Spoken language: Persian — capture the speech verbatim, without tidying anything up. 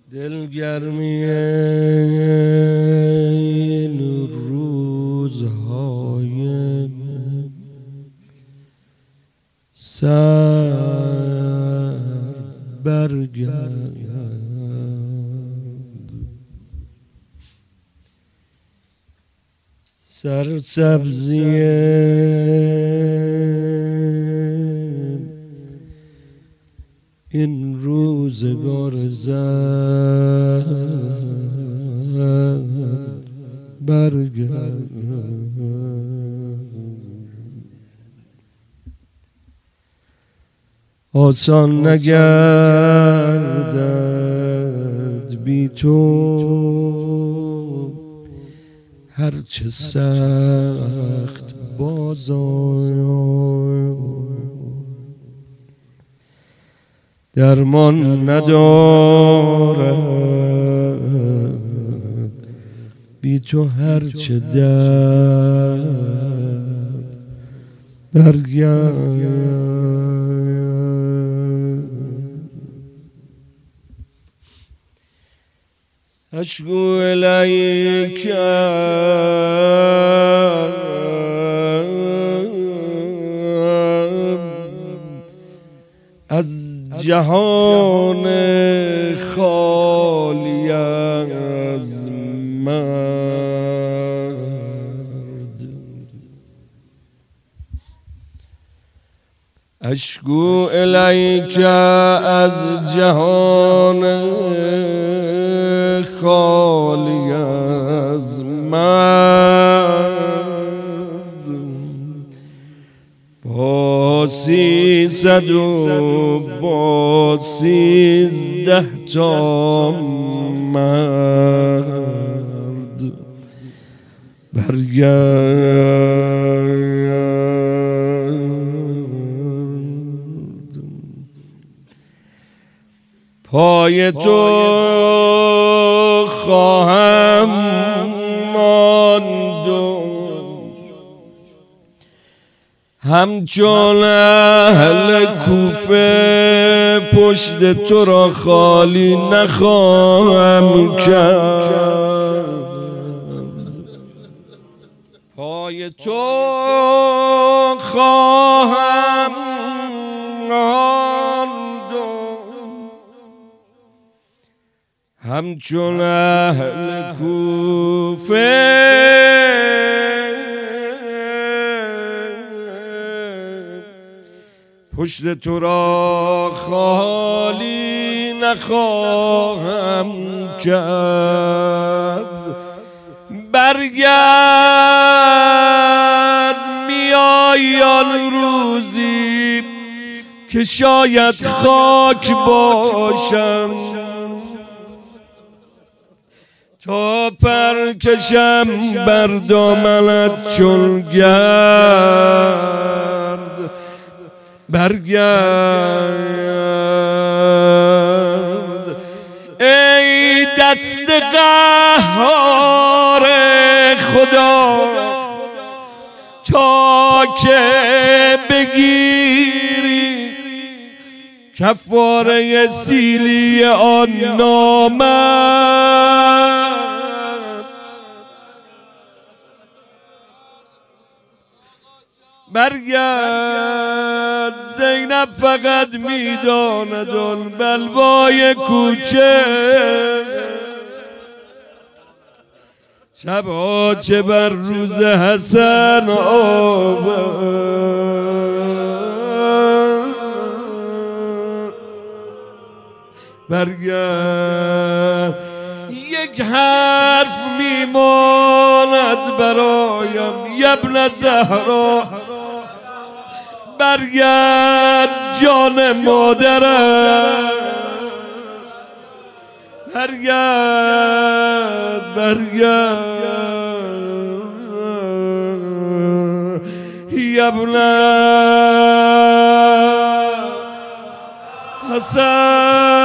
دلگرمی این روزهای سر برگرد، سرسبزی این روزگار زد برگرد. آسان نگردد بی تو هرچه سخت بازآی، درمان ندارد بی تو هرچه درد برگرد. اشکو الیک از جهان خالی از مرد، اشکو الیک از جهان خالی از مرد، با سیصد و با سیزده تا مرد برگرد. پای تو خواهم ماند و همچون اهل کوفه پشت تو را خالی نخواهم کرد. پای تو خواهم ماند و همچون اهل کوفه پشت تو را خالی نخواهم کرد. برگرد میای آن روزی که شاید خاک باشم تا پر کشم بر دامنت چون گرد. برگرد ای دست قهار خدا تا که بگیری کفاره سیلی آن نامرد. برگرد زینب فقط میداند آن بلوای کوچه شبها چه بر روز حسن آورد. برگرد یک حرف میماند برایم ابن زهرا، برگرد جان مادرم، برگرد برگرد ابن حسن.